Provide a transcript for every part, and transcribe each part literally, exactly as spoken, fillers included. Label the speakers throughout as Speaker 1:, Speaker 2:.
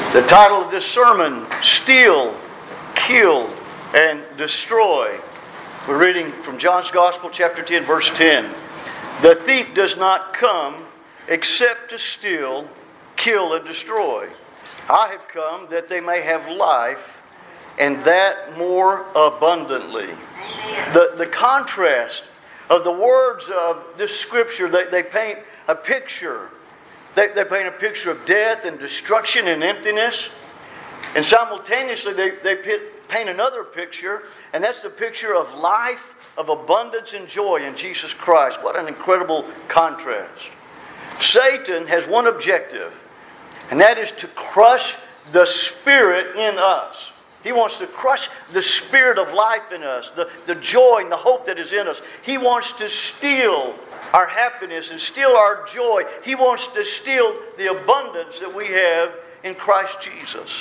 Speaker 1: The title of this sermon, Steal, Kill, and Destroy. We're reading from John's Gospel, chapter ten, verse ten. The thief does not come except to steal, kill, and destroy. I have come that they may have life, and that more abundantly. The, the contrast of the words of this scripture, they, they paint a picture. They, they paint a picture of death and destruction and emptiness. And simultaneously, they, they paint another picture, and that's the picture of life, of abundance and joy in Jesus Christ. What an incredible contrast. Satan has one objective, and that is to crush the spirit in us. He wants to crush the spirit of life in us, the, the joy and the hope that is in us. He wants to steal our happiness and steal our joy. He wants to steal the abundance that we have in Christ Jesus.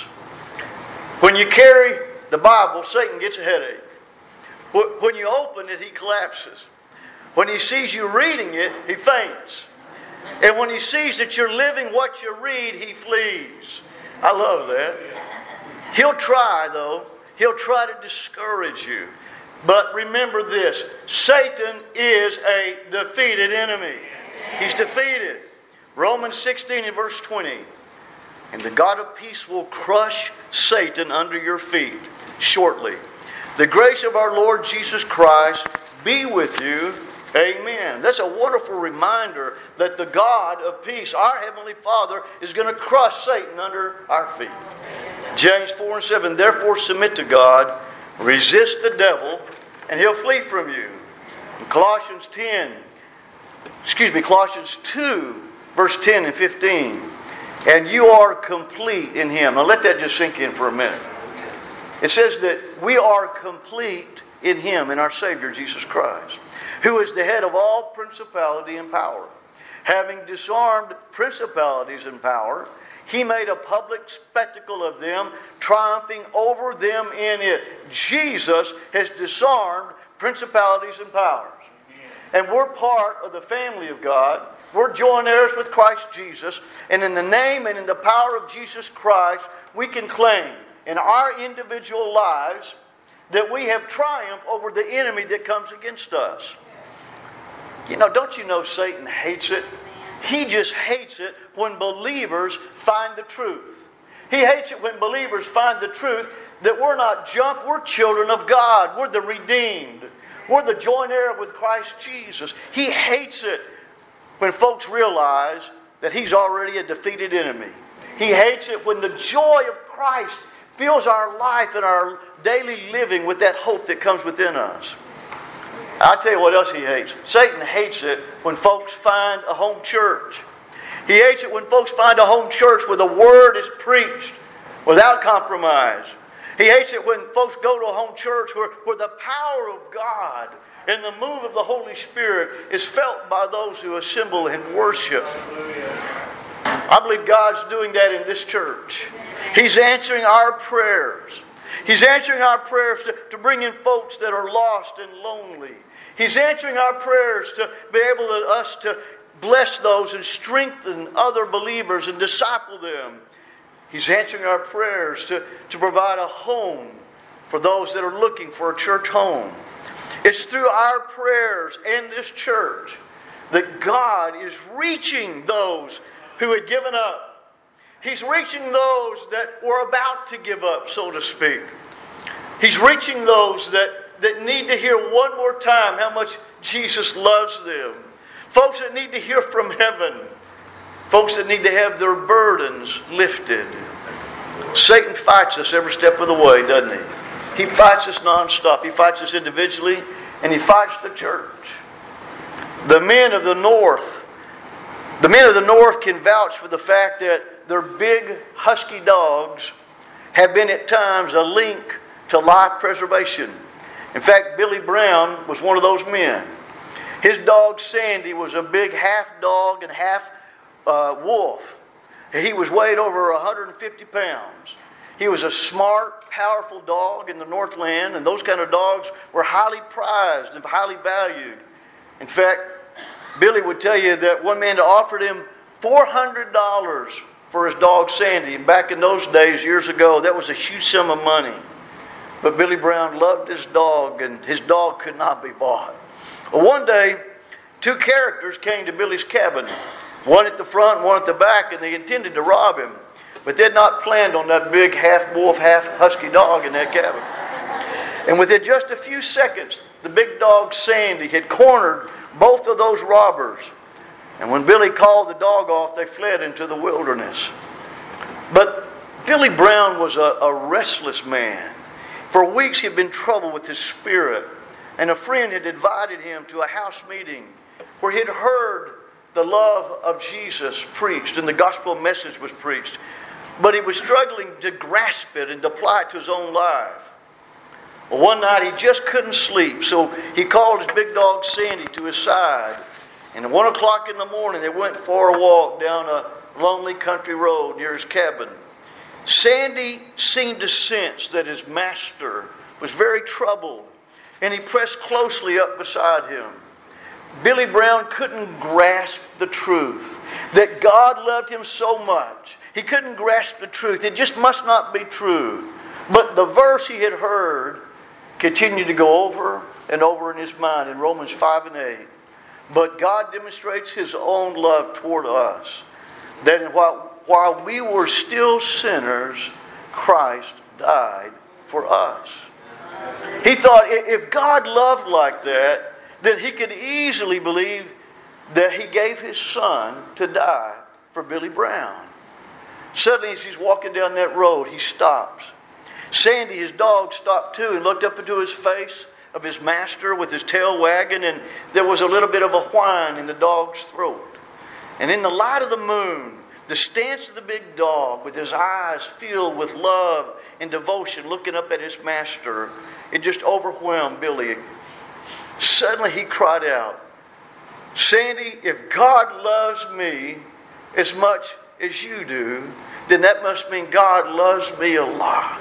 Speaker 1: When you carry the Bible, Satan gets a headache. When you open it, he collapses. When he sees you reading it, he faints. And when he sees that you're living what you read, he flees. I love that. He'll try, though. He'll try to discourage you. But remember this, Satan is a defeated enemy. He's defeated. Romans sixteen and verse twenty. And the God of peace will crush Satan under your feet shortly. The grace of our Lord Jesus Christ be with you. Amen. That's a wonderful reminder that the God of peace, our Heavenly Father, is going to crush Satan under our feet. James four and seven, therefore submit to God, resist the devil, and he'll flee from you. And Colossians ten, excuse me, Colossians two, verse ten and fifteen. And you are complete in Him. Now let that just sink in for a minute. It says that we are complete in Him, in our Savior, Jesus Christ, who is the head of all principality and power. Having disarmed principalities and power, He made a public spectacle of them, triumphing over them in it. Jesus has disarmed principalities and powers. And we're part of the family of God. We're joint heirs with Christ Jesus. And in the name and in the power of Jesus Christ, we can claim in our individual lives that we have triumphed over the enemy that comes against us. You know, don't you know Satan hates it? He just hates it when believers find the truth. He hates it when believers find the truth that we're not junk, we're children of God. We're the redeemed. We're the joint heir with Christ Jesus. He hates it when folks realize that he's already a defeated enemy. He hates it when the joy of Christ fills our life and our daily living with that hope that comes within us. I'll tell you what else he hates. Satan hates it when folks find a home church. He hates it when folks find a home church where the Word is preached without compromise. He hates it when folks go to a home church where, where the power of God and the move of the Holy Spirit is felt by those who assemble and worship. I believe God's doing that in this church. He's answering our prayers. He's answering our prayers to, to bring in folks that are lost and lonely. He's answering our prayers to be able to us to bless those and strengthen other believers and disciple them. He's answering our prayers to, to provide a home for those that are looking for a church home. It's through our prayers in this church that God is reaching those who had given up. He's reaching those that were about to give up, so to speak. He's reaching those that, that need to hear one more time how much Jesus loves them. Folks that need to hear from heaven. Folks that need to have their burdens lifted. Satan fights us every step of the way, doesn't he? He fights us nonstop. He fights us individually, and he fights the church. The men of the north, the men of the north can vouch for the fact that their big, husky dogs have been at times a link to life preservation. In fact, Billy Brown was one of those men. His dog Sandy was a big half dog and half uh, wolf. He was weighed over one hundred fifty pounds. He was a smart, powerful dog in the Northland, and those kind of dogs were highly prized and highly valued. In fact, Billy would tell you that one man offered him four hundred dollars for his dog Sandy. And back in those days, years ago, that was a huge sum of money. But Billy Brown loved his dog, and his dog could not be bought. Well, one day, two characters came to Billy's cabin. One at the front, one at the back, and they intended to rob him. But they had not planned on that big half-wolf, half-husky dog in that cabin. And within just a few seconds, the big dog Sandy had cornered both of those robbers. And when Billy called the dog off, they fled into the wilderness. But Billy Brown was a, a restless man. For weeks he had been in trouble with his spirit. And a friend had invited him to a house meeting where he had heard the love of Jesus preached and the gospel message was preached. But he was struggling to grasp it and to apply it to his own life. Well, one night he just couldn't sleep, so he called his big dog Sandy to his side. And at one o'clock in the morning, they went for a walk down a lonely country road near his cabin. Sandy seemed to sense that his master was very troubled, and he pressed closely up beside him. Billy Brown couldn't grasp the truth that God loved him so much. He couldn't grasp the truth. It just must not be true. But the verse he had heard continued to go over and over in his mind in Romans five and eight. But God demonstrates His own love toward us, that while, while we were still sinners, Christ died for us. He thought if God loved like that, then He could easily believe that He gave His Son to die for Billy Brown. Suddenly, as he's walking down that road, he stops. Sandy, his dog, stopped too and looked up into his face of his master with his tail wagging, and there was a little bit of a whine in the dog's throat. And in the light of the moon, the stance of the big dog with his eyes filled with love and devotion looking up at his master, it just overwhelmed Billy. Suddenly he cried out, "Sandy, if God loves me as much as you do, then that must mean God loves me a lot."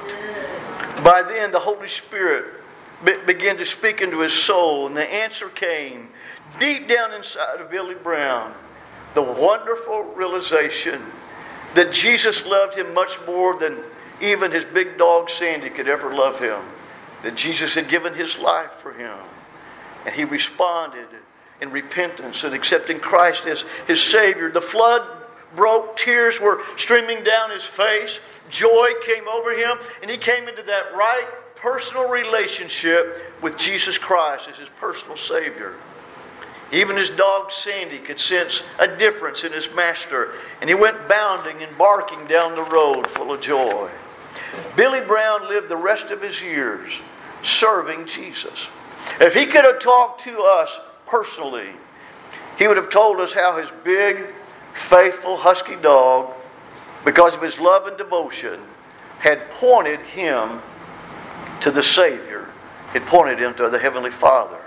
Speaker 1: By then the Holy Spirit be- began to speak into his soul, and the answer came deep down inside of Billy Brown. The wonderful realization that Jesus loved him much more than even his big dog Sandy could ever love him. That Jesus had given His life for him. And he responded in repentance and accepting Christ as his Savior. The flood broke. Tears were streaming down his face. Joy came over him. And he came into that right personal relationship with Jesus Christ as his personal Savior. Even his dog Sandy could sense a difference in his master. And he went bounding and barking down the road full of joy. Billy Brown lived the rest of his years serving Jesus. If he could have talked to us personally, he would have told us how his big, faithful, husky dog, because of his love and devotion, had pointed him to the Savior. It pointed him to the Heavenly Father.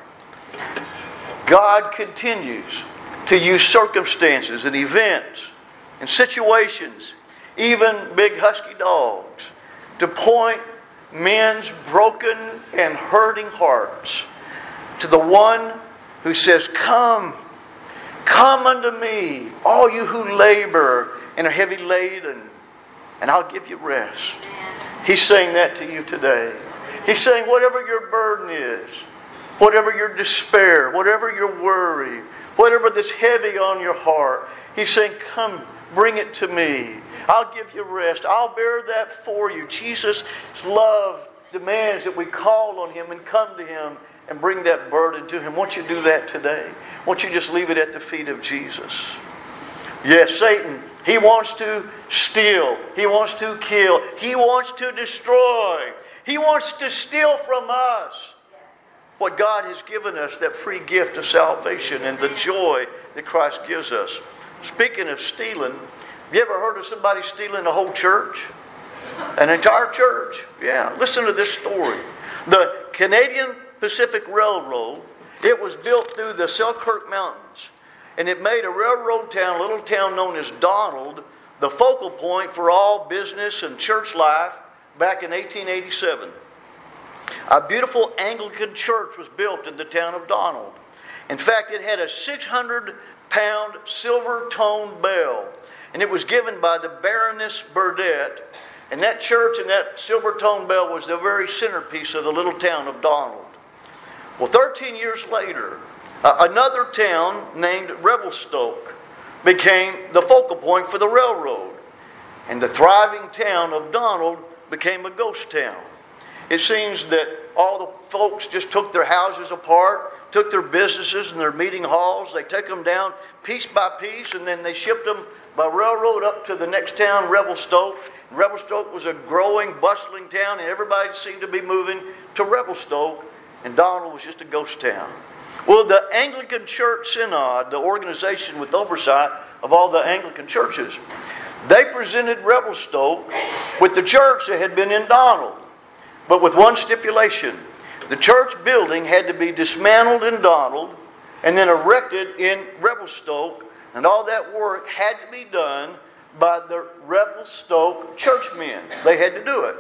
Speaker 1: God continues to use circumstances and events and situations, even big husky dogs, to point men's broken and hurting hearts to the one who says, "Come, come unto me, all you who labor and are heavy laden, and I'll give you rest." He's saying that to you today. He's saying whatever your burden is, whatever your despair, whatever your worry, whatever that's heavy on your heart, He's saying, "Come, bring it to me. I'll give you rest. I'll bear that for you." Jesus' love demands that we call on Him and come to Him and bring that burden to Him. Won't you do that today? Won't you just leave it at the feet of Jesus? Yes, Satan, he wants to steal. He wants to kill. He wants to destroy. He wants to steal from us what God has given us, that free gift of salvation and the joy that Christ gives us. Speaking of stealing, have you ever heard of somebody stealing a whole church? An entire church? Yeah. Listen to this story. The Canadian Pacific Railroad, it was built through the Selkirk Mountains. And it made a railroad town, a little town known as Donald, the focal point for all business and church life back in eighteen eighty-seven. A beautiful Anglican church was built in the town of Donald. In fact, it had a six hundred pound silver tone bell. and it was given by the Baroness Burdett. And that church and that silver-toned bell was the very centerpiece of the little town of Donald. Well, thirteen years later, uh, another town named Revelstoke became the focal point for the railroad. And the thriving town of Donald became a ghost town. It seems that all the folks just took their houses apart, took their businesses and their meeting halls. They took them down piece by piece, and then they shipped them by railroad up to the next town, Revelstoke. Revelstoke was a growing, bustling town, and everybody seemed to be moving to Revelstoke, and Donald was just a ghost town. Well, the Anglican Church Synod, the organization with oversight of all the Anglican churches, they presented Revelstoke with the church that had been in Donald, but with one stipulation. The church building had to be dismantled in Donald and then erected in Revelstoke, and all that work had to be done by the Revelstoke churchmen. They had to do it.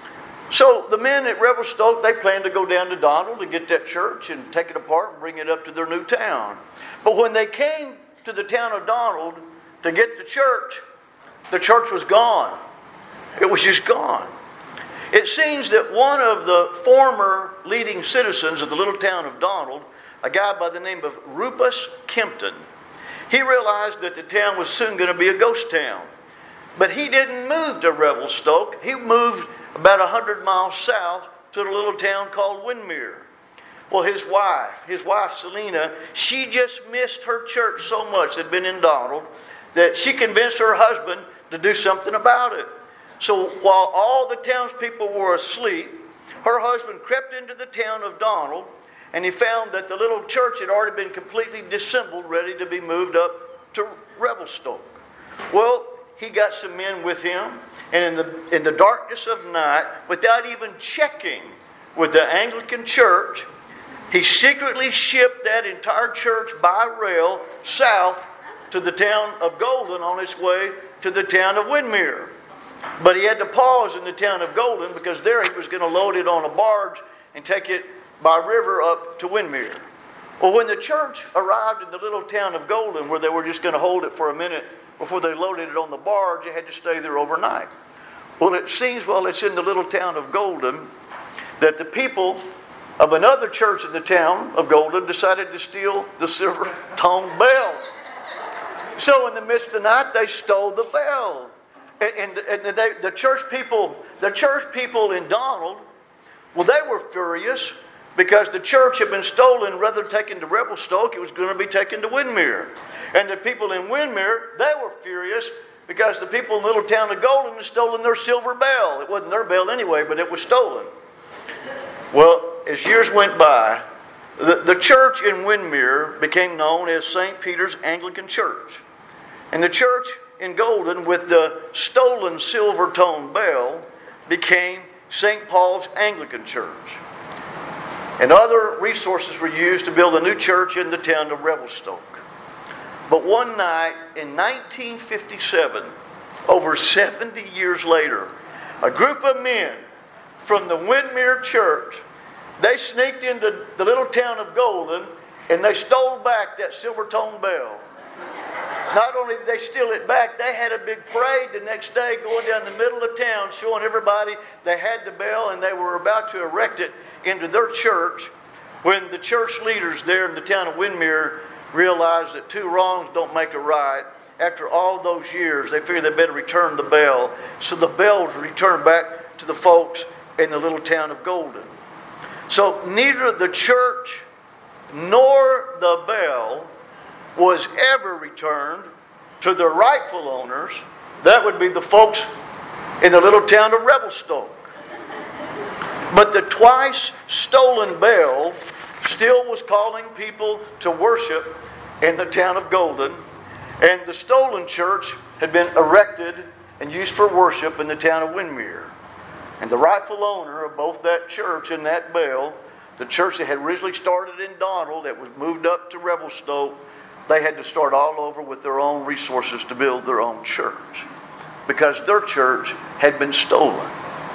Speaker 1: So the men at Revelstoke, they planned to go down to Donald to get that church and take it apart and bring it up to their new town. But when they came to the town of Donald to get the church, the church was gone. It was just gone. It seems that one of the former leading citizens of the little town of Donald, a guy by the name of Rufus Kempton, he realized that the town was soon going to be a ghost town. But he didn't move to Revelstoke. He moved about one hundred miles south to a little town called Windermere. Well, his wife, his wife Selena, she just missed her church so much that had been in Donald that she convinced her husband to do something about it. So while all the townspeople were asleep, her husband crept into the town of Donald, and he found that the little church had already been completely disassembled, ready to be moved up to Revelstoke. Well, he got some men with him, and in the in the darkness of night, without even checking with the Anglican church, he secretly shipped that entire church by rail south to the town of Golden on its way to the town of Windermere. But he had to pause in the town of Golden because there he was going to load it on a barge and take it by river up to Windermere. Well, when the church arrived in the little town of Golden, where they were just going to hold it for a minute before they loaded it on the barge, they had to stay there overnight. Well, it seems while it's in the little town of Golden that the people of another church in the town of Golden decided to steal the silver-toned bell. So in the midst of the night, they stole the bell. And, and, and they, the church people, the church people in Donald, well, they were furious because the church had been stolen. Rather than taken to Revelstoke, it was going to be taken to Windermere. And the people in Windermere, they were furious because the people in the little town of Golden had stolen their silver bell. It wasn't their bell anyway, but it was stolen. Well, as years went by, the, the church in Windermere became known as Saint Peter's Anglican Church. And the church in Golden with the stolen silver-toned bell became Saint Paul's Anglican Church. And other resources were used to build a new church in the town of Revelstoke. But one night in nineteen fifty-seven, over seventy years later, a group of men from the Windermere Church, they sneaked into the little town of Golden and they stole back that silver-toned bell. Not only did they steal it back, they had a big parade the next day going down the middle of town showing everybody they had the bell and they were about to erect it into their church when the church leaders there in the town of Windermere realized that two wrongs don't make a right. After all those years, they figured they better return the bell. So the bell was returned back to the folks in the little town of Golden. So neither the church nor the bell was ever returned to their rightful owners. That would be the folks in the little town of Revelstoke. But the twice stolen bell still was calling people to worship in the town of Golden, and the stolen church had been erected and used for worship in the town of Windermere. And the rightful owner of both that church and that bell, the church that had originally started in Donald that was moved up to Revelstoke, they had to start all over with their own resources to build their own church because their church had been stolen.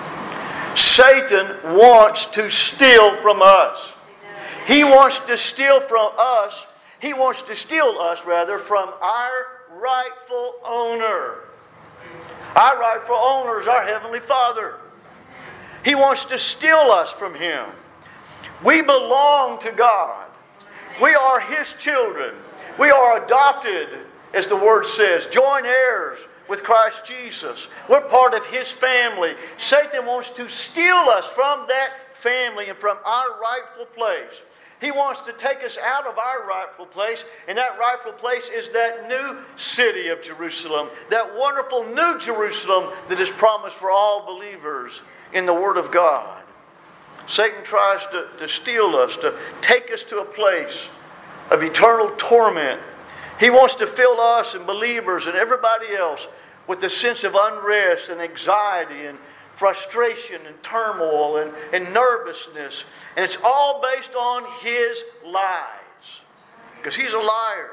Speaker 1: Satan wants to steal from us. He wants to steal from us. He wants to steal us, rather, from our rightful owner. Our rightful owner is our Heavenly Father. He wants to steal us from Him. We belong to God. We are His children. We are adopted, as the Word says, joint heirs with Christ Jesus. We're part of His family. Satan wants to steal us from that family and from our rightful place. He wants to take us out of our rightful place, and that rightful place is that new city of Jerusalem, that wonderful new Jerusalem that is promised for all believers in the Word of God. Satan tries to, to steal us, to take us to a place of eternal torment. He wants to fill us and believers and everybody else with a sense of unrest and anxiety and frustration and turmoil and, and nervousness. And it's all based on his lies. Because he's a liar.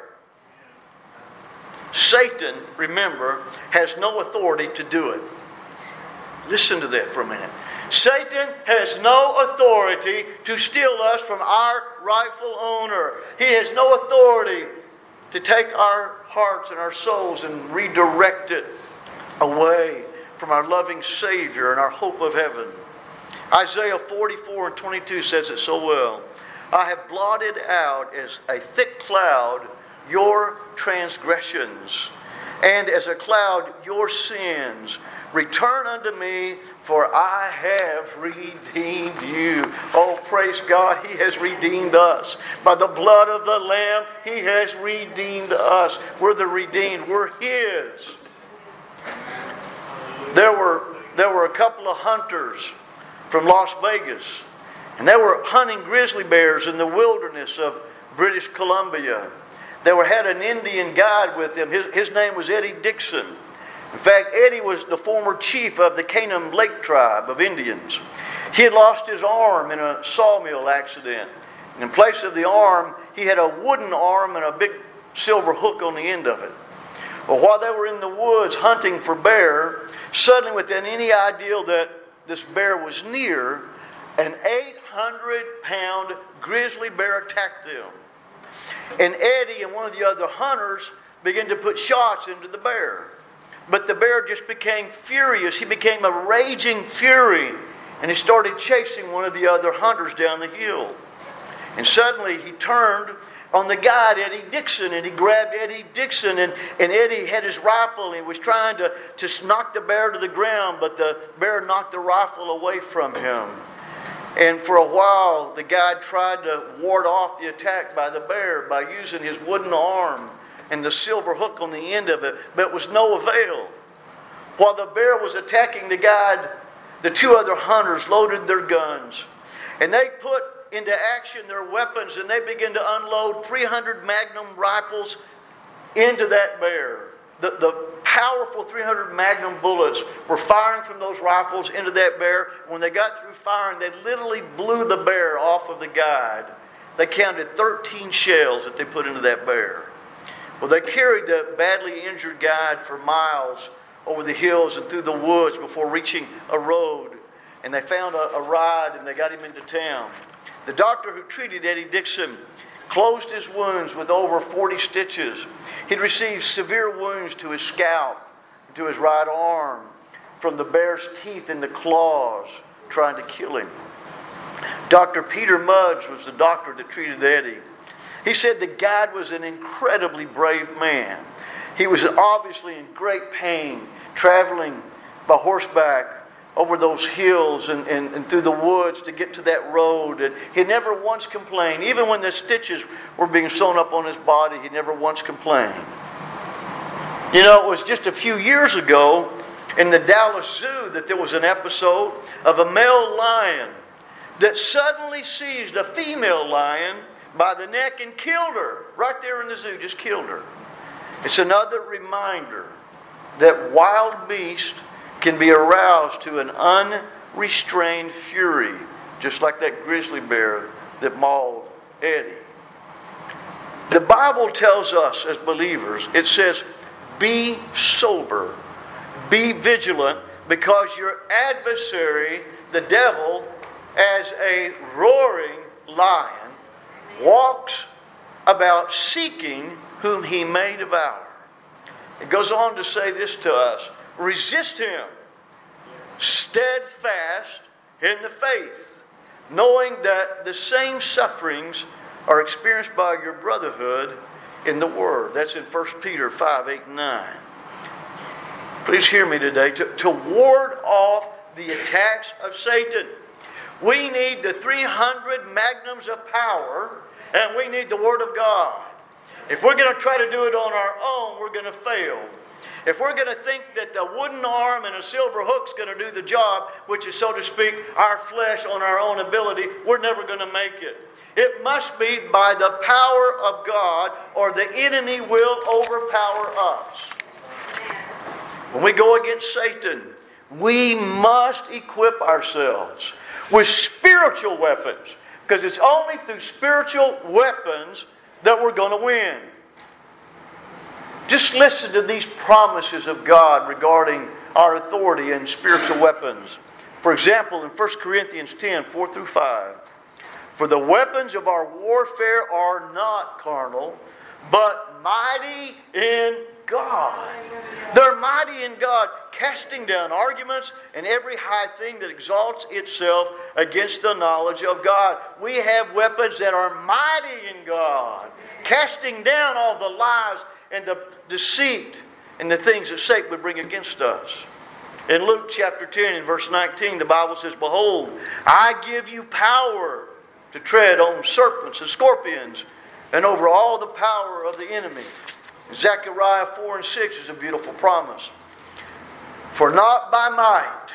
Speaker 1: Satan, remember, has no authority to do it. Listen to that for a minute. Satan has no authority to steal us from our rightful owner. He has no authority to take our hearts and our souls and redirect it away from our loving Savior and our hope of heaven. Isaiah forty-four and twenty-two says it so well. I have blotted out as a thick cloud your transgressions, and as a cloud your sins. Return unto me, for I have redeemed you. Oh, praise God, He has redeemed us. By the blood of the Lamb, He has redeemed us. We're the redeemed. We're His. There were, there were a couple of hunters from Las Vegas, and they were hunting grizzly bears in the wilderness of British Columbia. They were had an Indian guide with them. His, his name was Eddie Dixon. In fact, Eddie was the former chief of the Canaan Lake tribe of Indians. He had lost his arm in a sawmill accident. And in place of the arm, he had a wooden arm and a big silver hook on the end of it. Well, while they were in the woods hunting for bear, suddenly within any idea that this bear was near, an eight hundred pound grizzly bear attacked them. And Eddie and one of the other hunters began to put shots into the bear. But the bear just became furious. He became a raging fury. And he started chasing one of the other hunters down the hill. And suddenly he turned on the guide, Eddie Dixon, and he grabbed Eddie Dixon. And, and Eddie had his rifle and he was trying to, to knock the bear to the ground. But the bear knocked the rifle away from him. And for a while, the guide tried to ward off the attack by the bear by using his wooden arm and the silver hook on the end of it, but it was no avail. While the bear was attacking the guide, the two other hunters loaded their guns. And they put into action their weapons, and they began to unload three hundred Magnum rifles into that bear. The, the powerful three hundred Magnum bullets were firing from those rifles into that bear. When they got through firing, they literally blew the bear off of the guide. They counted thirteen shells that they put into that bear. Well, they carried the badly injured guide for miles over the hills and through the woods before reaching a road. And they found a, a ride and they got him into town. The doctor who treated Eddie Dixon closed his wounds with over forty stitches. He'd received severe wounds to his scalp and to his right arm from the bear's teeth and the claws trying to kill him. Doctor Peter Mudge was the doctor that treated Eddie. He said the guide was an incredibly brave man. He was obviously in great pain, traveling by horseback over those hills and, and, and through the woods to get to that road. And he never once complained. Even when the stitches were being sewn up on his body, he never once complained. You know, it was just a few years ago in the Dallas Zoo that there was an episode of a male lion that suddenly seized a female lion by the neck and killed her. Right there in the zoo, just killed her. It's another reminder that wild beasts can be aroused to an unrestrained fury, just like that grizzly bear that mauled Eddie. The Bible tells us as believers, it says, be sober, be vigilant, because your adversary, the devil, as a roaring lion, walks about seeking whom he may devour. It goes on to say this to us. Resist him, steadfast in the faith, knowing that the same sufferings are experienced by your brotherhood in the Word. That's in First Peter five, eight, and nine. Please hear me today. To, to ward off the attacks of Satan, we need the three hundred magnums of power, and we need the Word of God. If we're going to try to do it on our own, we're going to fail. If we're going to think that the wooden arm and a silver hook's going to do the job, which is, so to speak, our flesh on our own ability, we're never going to make it. It must be by the power of God, or the enemy will overpower us. When we go against Satan, we must equip ourselves with spiritual weapons, because it's only through spiritual weapons that we're going to win. Just listen to these promises of God regarding our authority and spiritual weapons. For example, in First Corinthians ten, four through five, for the weapons of our warfare are not carnal, but mighty in God. They're mighty in God, casting down arguments and every high thing that exalts itself against the knowledge of God. We have weapons that are mighty in God, casting down all the lies and the deceit and the things that Satan would bring against us. In Luke chapter ten and verse nineteen, the Bible says, behold, I give you power to tread on serpents and scorpions and over all the power of the enemy. Zechariah four and six is a beautiful promise. For not by might,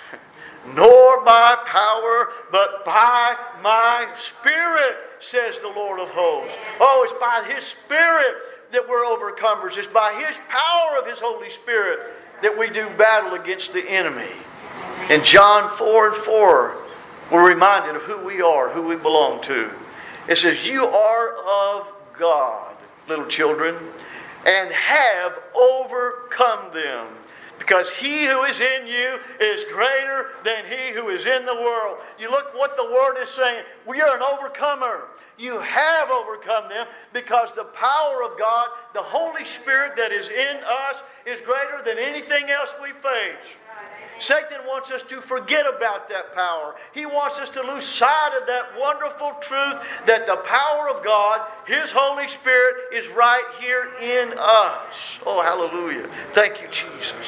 Speaker 1: nor by power, but by my Spirit, says the Lord of hosts. Oh, it's by His Spirit that we're overcomers. It's by His power of His Holy Spirit that we do battle against the enemy. In John four and four, we're reminded of who we are, who we belong to. It says, you are of God, little children, and have overcome them, because he who is in you is greater than he who is in the world. You look what the Word is saying. We are an overcomer. You have overcome them because the power of God, the Holy Spirit that is in us, is greater than anything else we face. Satan wants us to forget about that power. He wants us to lose sight of that wonderful truth that the power of God, His Holy Spirit, is right here in us. Oh, hallelujah. Thank you, Jesus.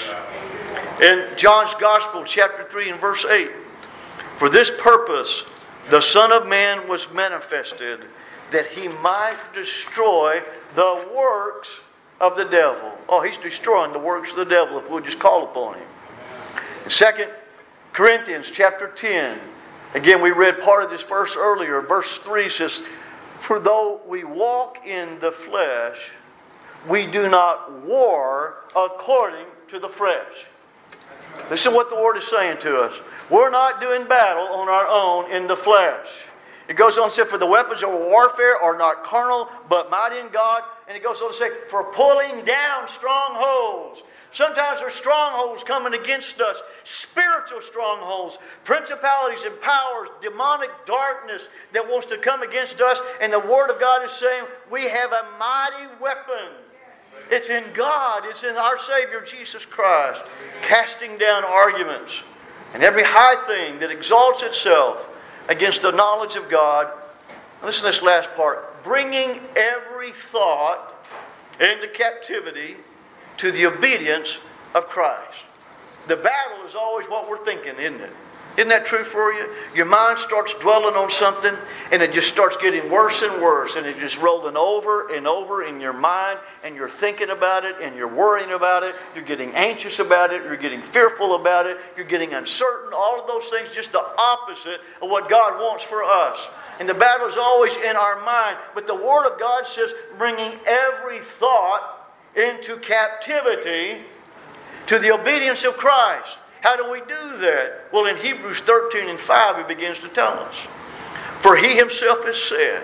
Speaker 1: In John's Gospel, chapter three and verse eight, for this purpose the Son of Man was manifested, that He might destroy the works of the devil. Oh, He's destroying the works of the devil if we'll just call upon Him. In Second Corinthians chapter ten, again we read part of this verse earlier. Verse three says, for though we walk in the flesh, we do not war according to the flesh. Listen to what the Word is saying to us. We're not doing battle on our own in the flesh. It goes on to say, for the weapons of warfare are not carnal, but mighty in God. And it goes on to say, for pulling down strongholds. Sometimes there's strongholds coming against us. Spiritual strongholds, principalities and powers, demonic darkness that wants to come against us. And the Word of God is saying, we have a mighty weapon. It's in God. It's in our Savior, Jesus Christ. Casting down arguments and every high thing that exalts itself against the knowledge of God. Listen to this last part. Bringing every thought into captivity to the obedience of Christ. The battle is always what we're thinking, isn't it? Isn't that true for you? Your mind starts dwelling on something and it just starts getting worse and worse, and it's just rolling over and over in your mind, and you're thinking about it and you're worrying about it. You're getting anxious about it. You're getting fearful about it. You're getting uncertain. All of those things, just the opposite of what God wants for us. And the battle is always in our mind. But the Word of God says, bringing every thought into captivity to the obedience of Christ. How do we do that? Well, in Hebrews thirteen and five, He begins to tell us. For He Himself has said,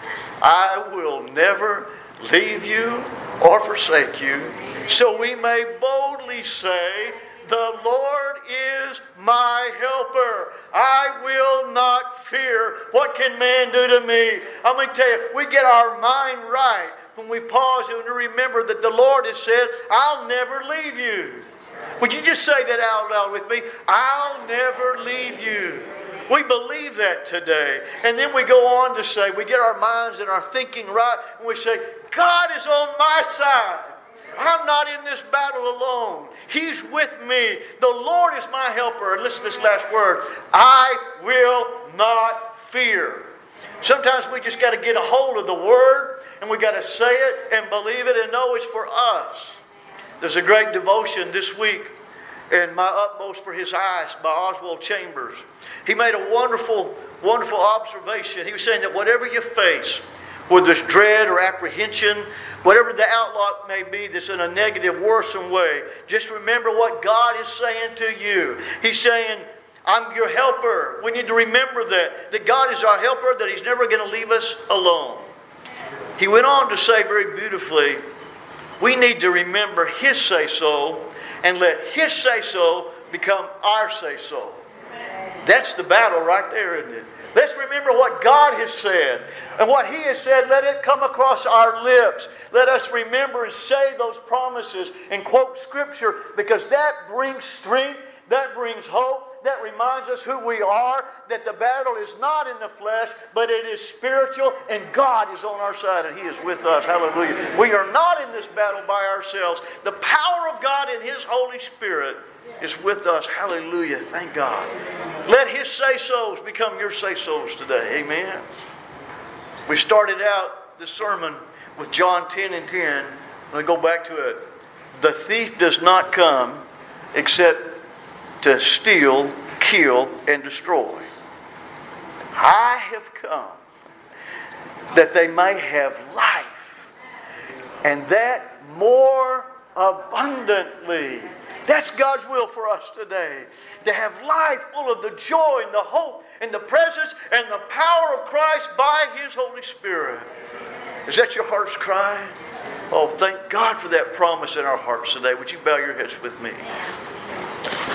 Speaker 1: I will never leave you or forsake you. So we may boldly say, the Lord is my helper. I will not fear. What can man do to me? I'm going to tell you, we get our mind right. when we pause and remember that the Lord has said, I'll never leave you. Would you just say that out loud with me? I'll never leave you. We believe that today. And then we go on to say, we get our minds and our thinking right, and we say, God is on my side. I'm not in this battle alone. He's with me. The Lord is my helper. And listen to this last word. I will not fear. Sometimes we just got to get a hold of the Word, and we got to say it and believe it and know it's for us. There's a great devotion this week in My Utmost for His Eyes by Oswald Chambers. He made a wonderful, wonderful observation. He was saying that whatever you face, whether it's dread or apprehension, whatever the outlook may be that's in a negative, worrisome way, just remember what God is saying to you. He's saying, I'm your helper. We need to remember that. That God is our helper, that He's never going to leave us alone. He went on to say very beautifully, we need to remember His say-so and let His say-so become our say-so. That's the battle right there, isn't it? Let's remember what God has said. And what He has said, let it come across our lips. Let us remember and say those promises and quote Scripture, because that brings strength, that brings hope, that reminds us who we are, that the battle is not in the flesh, but it is spiritual, and God is on our side, and He is with us. Hallelujah. We are not in this battle by ourselves. The power of God in His Holy Spirit is with us. Hallelujah. Thank God. Let His say-sos become your say-sos today. Amen. We started out this sermon with John ten and ten. Let me go back to it. The thief does not come except to steal, kill, and destroy. I have come that they may have life, and that more abundantly. That's God's will for us today. To have life full of the joy and the hope and the presence and the power of Christ by His Holy Spirit. Is that your heart's cry? Oh, thank God for that promise in our hearts today. Would you bow your heads with me?